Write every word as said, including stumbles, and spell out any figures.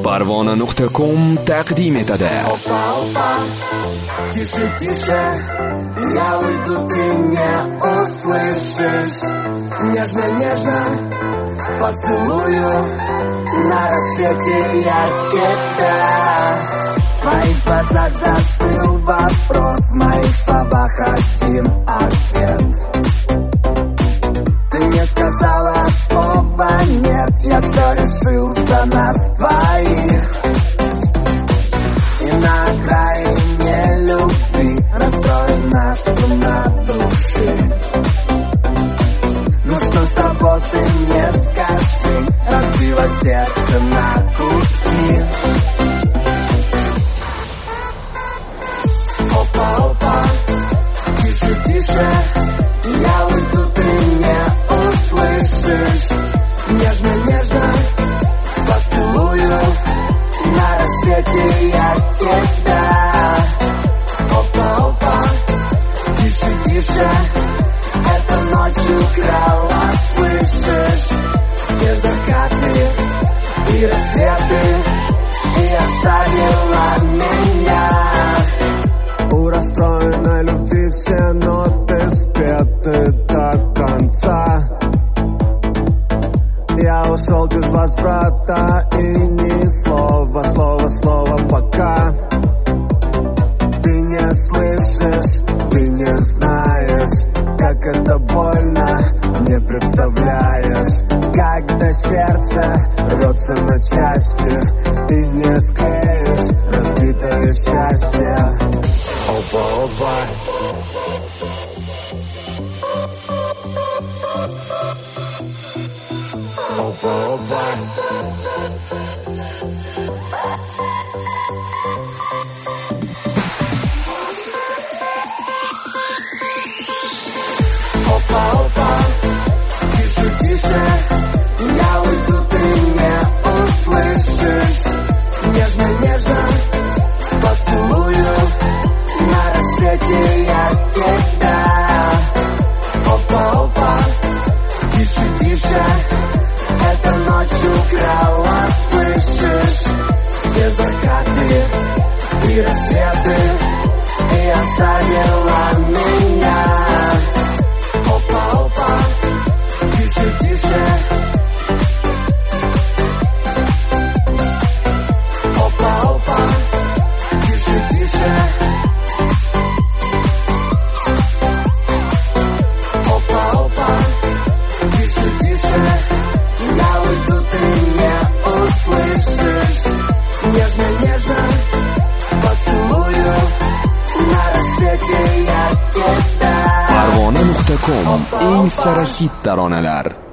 Parvona nuqta com taqdim etadi. Опа, опа, тише, тише, я уйду, ты не услышишь. Нежно, нежно поцелую, на рассвете я тебя. В твоих глазах застыл вопрос, в моих словах один ответ. Ты не сказала слова нет, я все решил за нас двоих. И на окраине любви расстроена струна души. Ну что с тобой, ты мне скажи, разбила сердце на куски. Опа, опа, тише, тише, я уйду, ты не услышишь. Нежно, нежно поцелую, на рассвете я тебя. Опа, опа, тише, тише, эта ночь украла, слышишь? Все закаты и рассветы, и оставила меня. У расстроенной любви все ноты спеты до конца. Я ушел без возврата и ни слова, слово, слово пока. Ты не слышишь, ты не знаешь, как это больно, не представляешь. Когда сердце рвется на части, ты не склеишь разбитое счастье. Опа, опа. Опа, опа. Опа, опа, тише, тише, я уйду, ты не услышишь. Нежно, нежно поцелую, на рассвете я тебя. Опа, опа, тише, тише, эта ночь украла, слышишь? Все закаты и рассветы, и оставила меня. Опа, опа, тише, тише. Опа, опа, тише, тише. Опа, опа, тише, тише. Я уйду, ты не услышишь. Нежно, нежно поцелую, на рассвете я тебя. Parvona nuqta com eng sara hit taronalar.